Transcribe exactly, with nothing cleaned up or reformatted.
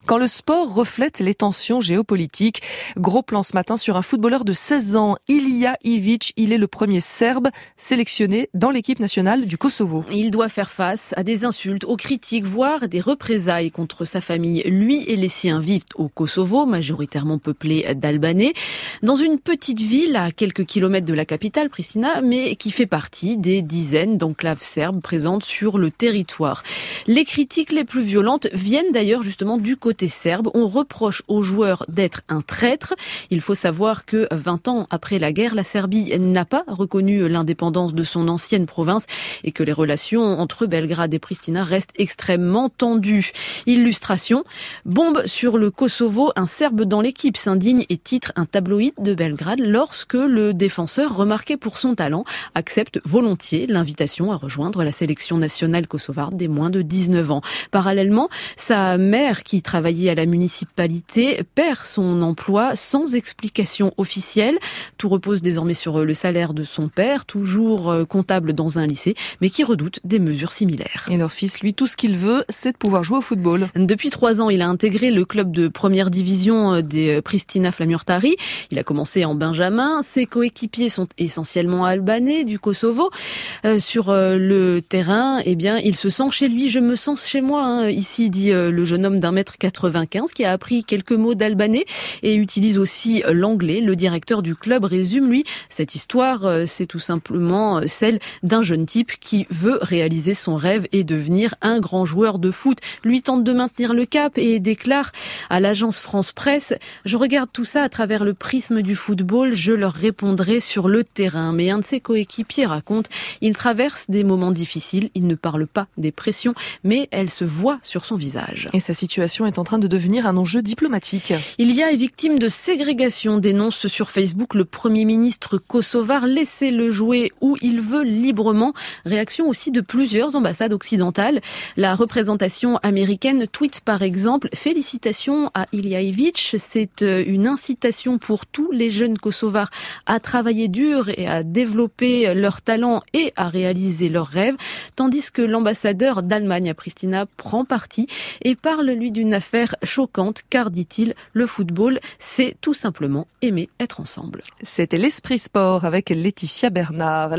Quand le sport reflète les tensions géopolitiques. Gros plan ce matin sur un footballeur de seize ans, Ilija Ivić. Il est le premier Serbe sélectionné dans l'équipe nationale du Kosovo. Il doit faire face à des insultes, aux critiques, voire des représailles contre sa famille. Lui et les siens vivent au Kosovo, majoritairement peuplé d'Albanais, dans une petite ville à quelques kilomètres de la capitale, Pristina, mais qui fait partie des dizaines d'enclaves serbes présentes sur le territoire. Les critiques les plus violentes viennent d'ailleurs justement du côté serbe. On reproche aux joueurs d'être un traître. Il faut savoir que vingt ans après la guerre, la Serbie n'a pas reconnu l'indépendance de son ancienne province et que les relations entre Belgrade et Pristina restent extrêmement tendues. Illustration, bombe sur le Kosovo, un Serbe dans l'équipe s'indigne et titre un tabloïd de Belgrade lorsque le défenseur, remarqué pour son talent, accepte volontiers l'invitation à rejoindre la sélection nationale kosovarde des moins de dix-neuf ans. Parallèlement, sa mère, qui travaillait à la municipalité, perd son emploi sans explication officielle. Tout repose désormais sur le salaire de son père, toujours comptable dans un lycée, mais qui redoute des mesures similaires. Et leur fils, lui, tout ce qu'il veut, c'est de pouvoir jouer au football. Depuis trois ans, il a intégré le club de première division des Pristina Flamurtari. Il a commencé en benjamin. Ses coéquipiers sont essentiellement albanais du Kosovo. Euh, sur euh, le terrain, eh bien, il se sent chez lui. Je me sens chez moi, hein, ici, dit euh, le jeune homme d'un mètre quatre-vingt-quinze qui a appris quelques mots d'albanais et utilise aussi l'anglais. Le directeur du club résume, lui, cette histoire, euh, c'est tout simplement celle d'un jeune type qui veut réaliser son rêve et devenir un grand joueur de foot. Lui tente de maintenir le cap et déclare à l'agence France Presse: je regarde tout ça à travers le prisme du football, je leur répondrai sur le terrain. Mais un de ses coéquipiers raconte: il traverse des moments difficiles, il ne parle pas des pressions, mais elle se voit sur son visage. Et sa situation est en train de devenir un enjeu diplomatique. Ilija est victime de ségrégation, dénonce sur Facebook le Premier ministre kosovar. Laissez-le jouer où il veut librement. Réaction aussi de plusieurs ambassades occidentales. La représentation américaine tweet par exemple: félicitations à Ilija Ivić, c'est une incitation pour tous les jeunes kosovars à travailler dur et à développer leurs talents et à réaliser leurs rêves. Tandis que l'ambassadeur d'Allemagne à Pristina prend parti et parle lui d'une affaire choquante car, dit-il, le football, c'est tout simplement aimer être ensemble. C'était l'Esprit Sport avec Laetitia Bernard.